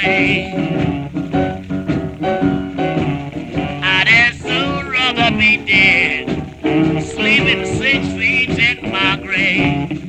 say I'd so rather be dead, sleeping 6 feet in my grave.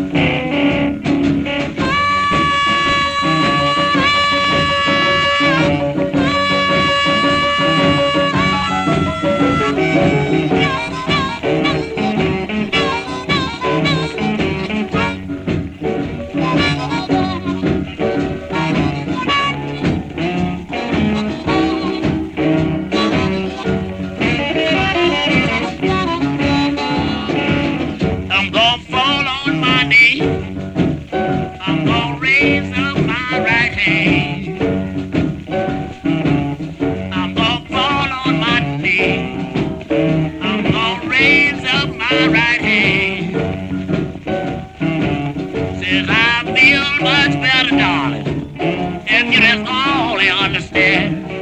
I'm gonna fall on my knee. I'm gonna raise up my right hand. I'm gonna fall on my knee. I'm gonna raise up my right hand. Says I feel much better, darling, if you just only understand.